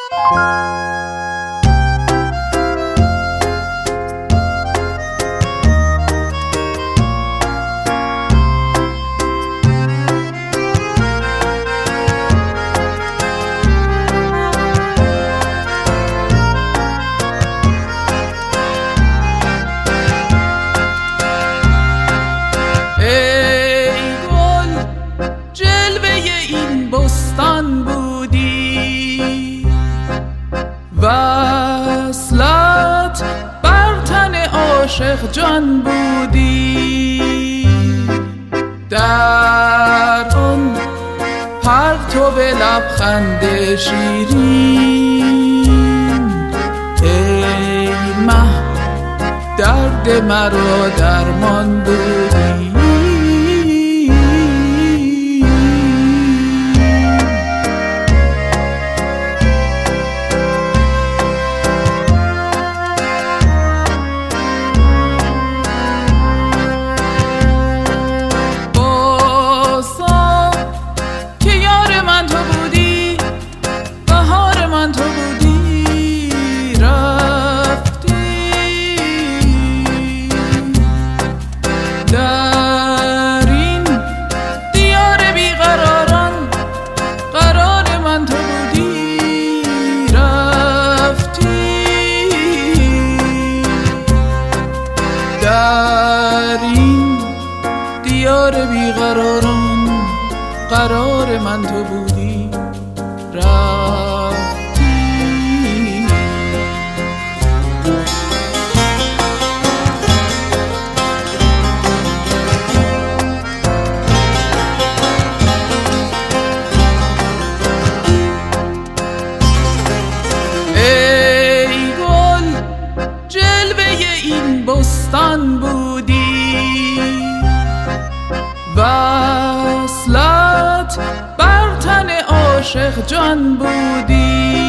وصلت بر تن عاشق جان بودی، در آن پرتو لبخند شیرین ای مه درد مرا درمان بودی. در این دیار بیقراران قرار من تو بودی، رفتی. در این دیار بیقراران قرار من تو بودی، رفتی. بستان بودی، وصلت بر تن عاشق جان بودی،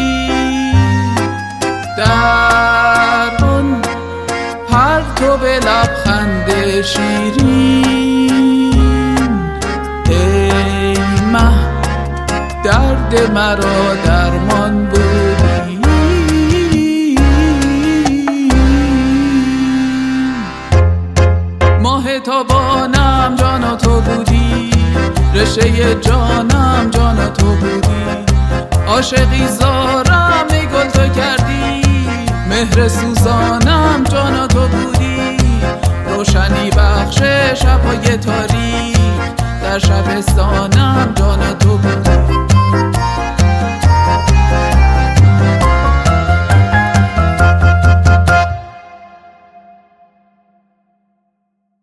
در آن پرتو لبخند شیرین ای مه درد مرا درمان بودی. ماه تابانم جانا تو بودی، رشته جانم جانا تو بودی، عاشقی زارم ای گل تو کردی، مهر سوزانم جانا تو بودی، روشنی بخش شبهای تاریک در شبستانم جانا تو بودی.